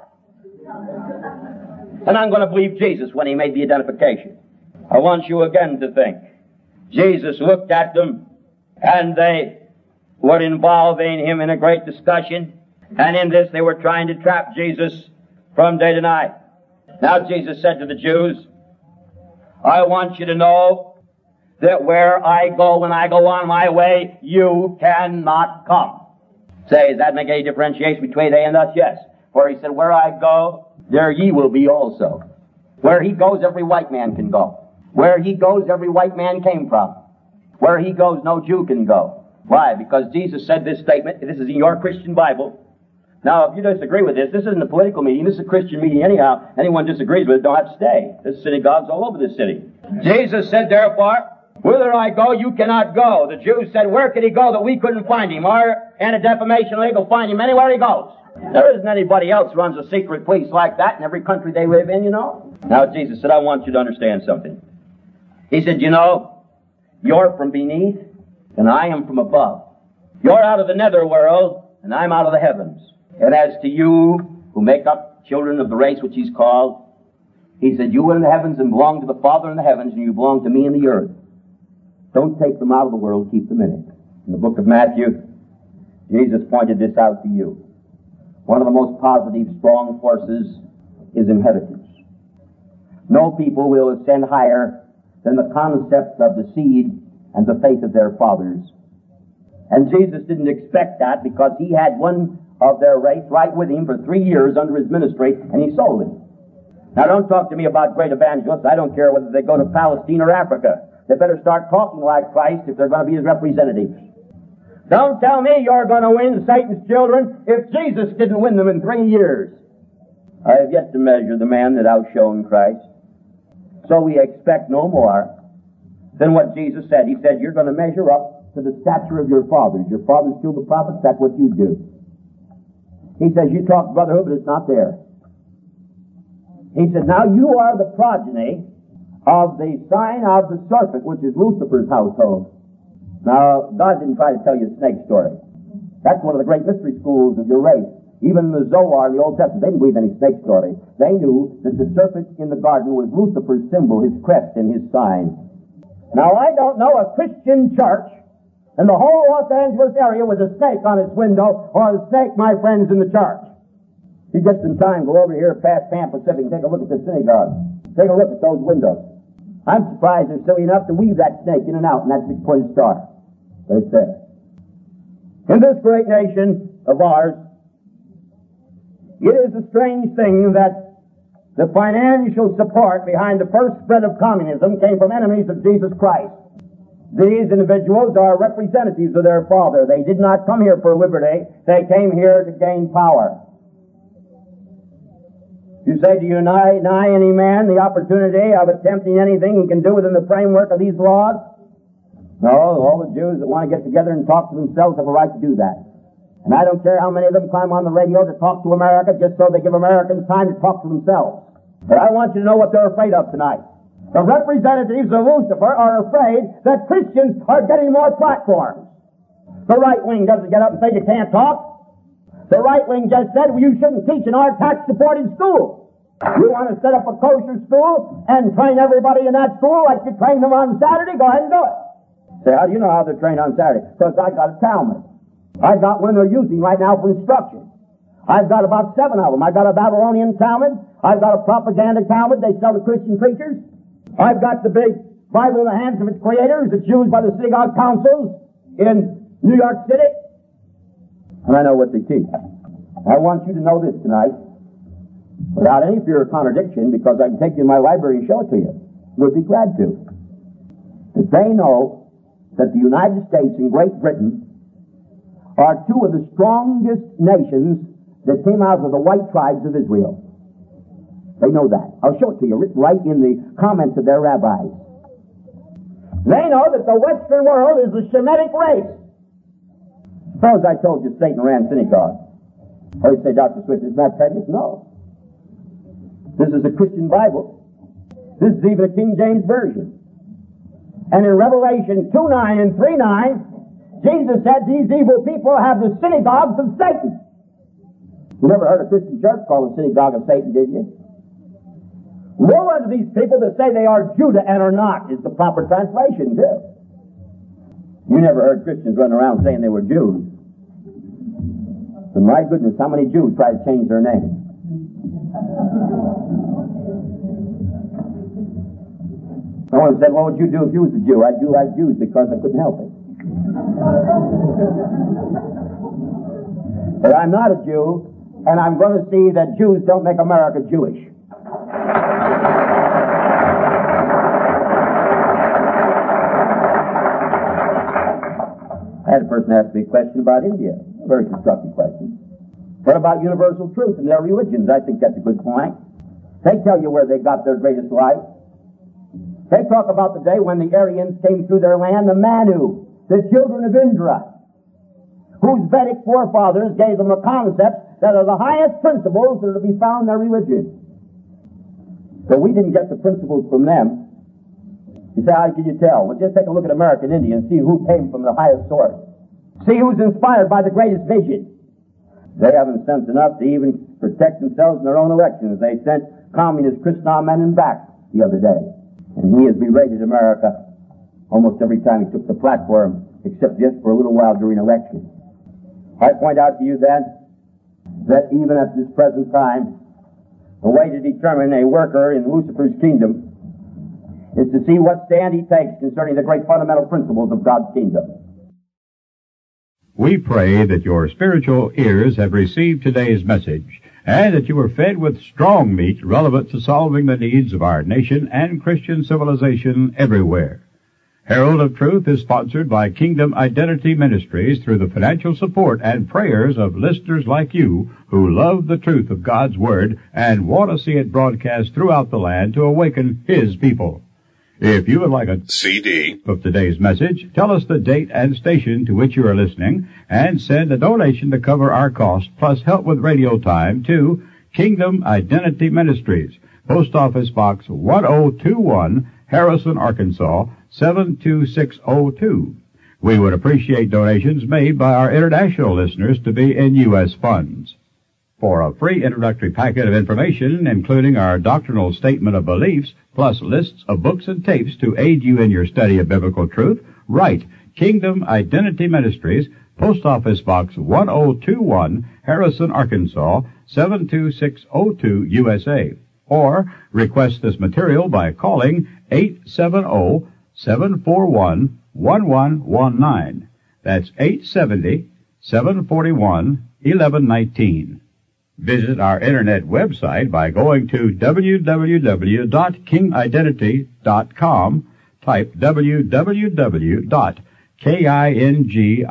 And I'm going to believe Jesus when he made the identification. I want you again to think. Jesus looked at them, and they were involving him in a great discussion. And in this, they were trying to trap Jesus from day to night. Now Jesus said to the Jews, I want you to know that where I go, when I go on my way, you cannot come. Say, does that make any differentiation between they and us? Yes. For he said, where I go, there ye will be also. Where he goes, every white man can go. Where he goes, every white man came from. Where he goes, no Jew can go. Why? Because Jesus said this statement. This is in your Christian Bible. Now, if you disagree with this, this isn't a political meeting. This is a Christian meeting anyhow. Anyone disagrees with it, don't have to stay. There's synagogues all over this city. Jesus said, therefore, whither I go, you cannot go. The Jews said, where could he go that we couldn't find him? Our Anti-Defamation League will find him anywhere he goes. There isn't anybody else who runs a secret police like that in every country they live in, you know. Now, Jesus said, I want you to understand something. He said, you know, you're from beneath, and I am from above. You're out of the nether world, and I'm out of the heavens. And as to you, who make up children of the race which he's called, he said, you are in the heavens and belong to the Father in the heavens, and you belong to me in the earth. Don't take them out of the world, keep them in it. In the book of Matthew, Jesus pointed this out to you. One of the most positive, strong forces is inheritance. No people will ascend higher than the concept of the seed and the faith of their fathers. And Jesus didn't expect that, because he had one of their race right with him for three years under his ministry, and he sold him. Now, don't talk to me about great evangelists. I don't care whether they go to Palestine or Africa. They better start talking like Christ if they're going to be his representatives. Don't tell me you're going to win Satan's children if Jesus didn't win them in three years. I have yet to measure the man that outshone Christ. So we expect no more than what Jesus said. He said, you're going to measure up to the stature of your fathers. Your fathers killed the prophets, that's what you do. He says, you talk brotherhood, but it's not there. He said, now you are the progeny of the sign of the serpent, which is Lucifer's household. Now, God didn't try to tell you the snake story. That's one of the great mystery schools of your race. Even in the Zohar in the Old Testament, they didn't believe any snake story. They knew that the serpent in the garden was Lucifer's symbol, his crest and his sign. Now, I don't know a Christian church in the whole Los Angeles area with a snake on its window, or a snake, my friends, in the church. If you get some time, go over here past Pan Pacific and take a look at the synagogue. Take a look at those windows. I'm surprised they're silly enough to weave that snake in and out in that six-pointed star. But it's there. In this great nation of ours, it is a strange thing that the financial support behind the first spread of communism came from enemies of Jesus Christ. These individuals are representatives of their father. They did not come here for liberty. They came here to gain power. You say, do you deny, deny any man the opportunity of attempting anything he can do within the framework of these laws? No, all the Jews that want to get together and talk to themselves have a right to do that. And I don't care how many of them climb on the radio to talk to America just so they give Americans time to talk to themselves. But I want you to know what they're afraid of tonight. The representatives of Lucifer are afraid that Christians are getting more platforms. The right wing doesn't get up and say you can't talk. The right wing just said, well, you shouldn't teach in our tax-supported school. You want to set up a kosher school and train everybody in that school like you train them on Saturday? Go ahead and do it. Say, how do you know how they're trained on Saturday? Because I got a Talmud. I got one they're using right now for instruction. I've got about seven of them. I've got a Babylonian Talmud. I've got a propaganda Talmud they sell to Christian preachers. I've got the big Bible in the hands of its creators that's used by the synagogue councils in New York City. And I know what they teach. I want you to know this tonight, without any fear of contradiction, because I can take you in my library and show it to you. Would be glad to. That they know that the United States and Great Britain are two of the strongest nations that came out of the white tribes of Israel. They know that. I'll show it to you written right in the comments of their rabbis. They know that the Western world is a Semitic race. Suppose I told you Satan ran synagogue. Oh, you say, Doctor Swift, isn't that prejudice? No. This is a Christian Bible. This is even a King James Version. And in Revelation two nine and three nine, Jesus said these evil people have the synagogues of Satan. You never heard a Christian church called the synagogue of Satan, did you? Woe unto these people that say they are Judah and are not, is the proper translation, too. You never heard Christians run around saying they were Jews. But my goodness, how many Jews try to change their name? Someone said, what would you do if you was a Jew? I'd do like Jews because I couldn't help it. But I'm not a Jew, and I'm going to see that Jews don't make America Jewish. I had a person ask me a question about India. A very constructive question. What about universal truth in their religions? I think that's a good point. They tell you where they got their greatest light. They talk about the day when the Aryans came through their land, the Manu, the children of Indra, whose Vedic forefathers gave them a concept that are the highest principles that are to be found in their religion. So we didn't get the principles from them. You say, how can you tell? Well, just take a look at American India and see who came from the highest source. See who's inspired by the greatest vision. They haven't sense enough to even protect themselves in their own elections. They sent communist Krishna Menon back the other day. And he has berated America almost every time he took the platform, except just for a little while during elections. I point out to you then that even at this present time, the way to determine a worker in Lucifer's kingdom is to see what stand he takes concerning the great fundamental principles of God's kingdom. We pray that your spiritual ears have received today's message and that you are fed with strong meat relevant to solving the needs of our nation and Christian civilization everywhere. Herald of Truth is sponsored by Kingdom Identity Ministries through the financial support and prayers of listeners like you who love the truth of God's Word and want to see it broadcast throughout the land to awaken His people. If you would like a C D of today's message, tell us the date and station to which you are listening and send a donation to cover our cost plus help with radio time to Kingdom Identity Ministries, Post Office Box one oh two one, Harrison, Arkansas, seven two six oh two. We would appreciate donations made by our international listeners to be in U S funds. For a free introductory packet of information, including our doctrinal statement of beliefs, plus lists of books and tapes to aid you in your study of biblical truth, write Kingdom Identity Ministries, Post Office Box one oh two one, Harrison, Arkansas, seven two six oh two, U S A. Or request this material by calling eight seven zero, seven four one, one one one nine. That's eight seven zero, seven four one, one one one nine. Visit our internet website by going to w w w dot king identity dot com. Type w w w dot king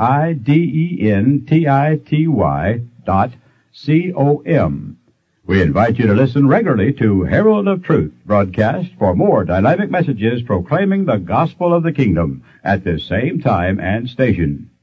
identity dot com. We invite you to listen regularly to Herald of Truth broadcast for more dynamic messages proclaiming the gospel of the kingdom at this same time and station.